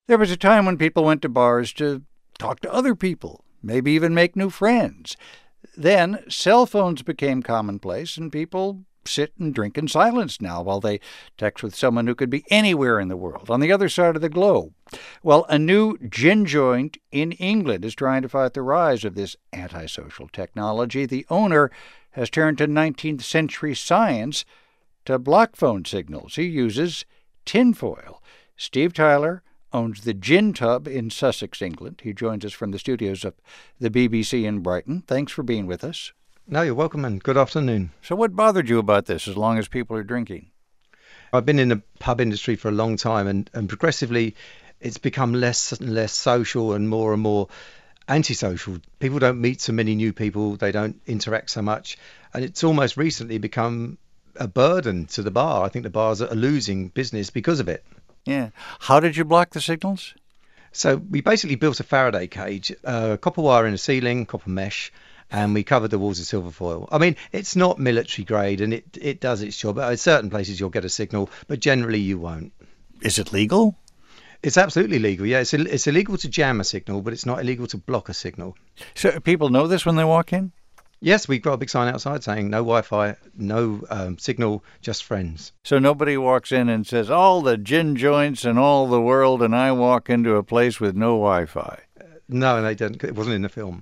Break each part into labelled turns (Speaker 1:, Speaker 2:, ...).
Speaker 1: There was a time when people went to bars to talk to other people, maybe even make new friends. Then cell phones became commonplace, and people sit and drink in silence now while they text with someone who could be anywhere in the world, on the other side of the globe. Well, a new gin joint in England is trying to fight the rise of this antisocial technology. The owner has turned to 19th century science to block phone signals. He uses tinfoil. Steve Tyler owns the Gin Tub in Sussex, England. He joins us from the studios of the BBC in Brighton. Thanks for being with us.
Speaker 2: No, you're welcome, and good afternoon.
Speaker 1: So what bothered you about this, as long as people are drinking?
Speaker 2: I've been in the pub industry for a long time, and progressively it's become less and less social and more antisocial. People don't meet so many new people, they don't interact so much, and it's almost recently become a burden to the bar. I think the bars are losing business because of it.
Speaker 1: Yeah. How did you block the signals?
Speaker 2: So we basically built a Faraday cage, copper wire in the ceiling, copper mesh, and we covered the walls with silver foil. I mean, it's not military grade, and it does its job. At certain places you'll get a signal, but generally you won't.
Speaker 1: Is it legal?
Speaker 2: It's absolutely legal, yeah. It's illegal to jam a signal, but it's not illegal to block a signal.
Speaker 1: So people know this when they walk in?
Speaker 2: Yes, we've got a big sign outside saying no Wi-Fi, no signal, just friends.
Speaker 1: So nobody walks in and says, all the gin joints in all the world, and I walk into a place with no Wi-Fi.
Speaker 2: No, they didn't. It wasn't in the film.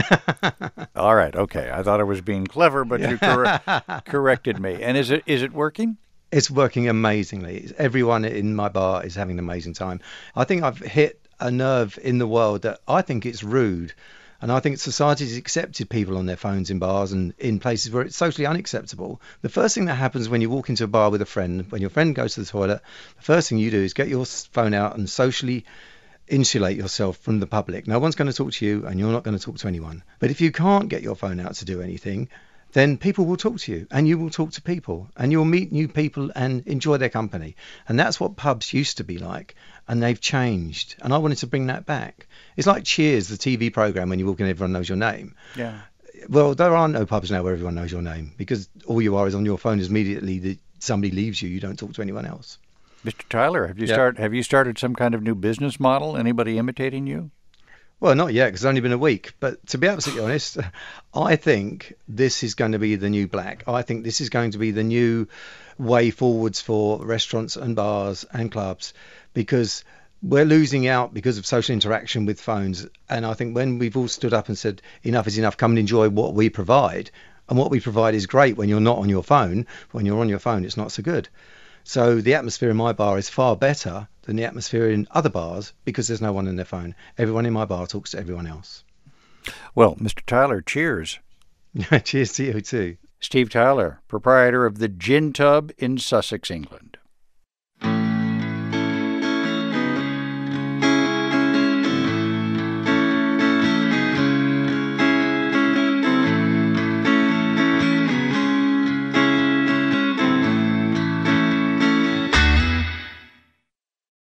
Speaker 1: All right, okay. I thought I was being clever, but you corrected me. And is it working?
Speaker 2: It's working amazingly. Everyone in my bar is having an amazing time. I think I've hit a nerve in the world that I think it's rude. And I think society's accepted people on their phones in bars and in places where it's socially unacceptable. The first thing that happens when you walk into a bar with a friend, when your friend goes to the toilet, the first thing you do is get your phone out and socially insulate yourself from the public. No one's going to talk to you, and you're not going to talk to anyone. But if you can't get your phone out to do anything, then people will talk to you, and you will talk to people, and you'll meet new people and enjoy their company. And that's what pubs used to be like, and they've changed. And I wanted to bring that back. It's like Cheers, the TV program, when you walk in, everyone knows your name.
Speaker 1: Yeah.
Speaker 2: Well, there are no pubs now where everyone knows your name, because all you are is on your phone. Immediately that somebody leaves you, you don't talk to anyone else.
Speaker 1: Mr. Tyler, have you started some kind of new business model? Anybody imitating you?
Speaker 2: Well, not yet, because it's only been a week. But to be absolutely honest, I think this is going to be the new black. I think this is going to be the new way forwards for restaurants and bars and clubs, because we're losing out because of social interaction with phones. And I think when we've all stood up and said, enough is enough, come and enjoy what we provide. And what we provide is great when you're not on your phone. When you're on your phone, it's not so good. So the atmosphere in my bar is far better than the atmosphere in other bars because there's no one on their phone. Everyone in my bar talks to everyone else.
Speaker 1: Well, Mr. Tyler, cheers.
Speaker 2: Cheers to you too.
Speaker 1: Steve Tyler, proprietor of the Gin Tub in Sussex, England.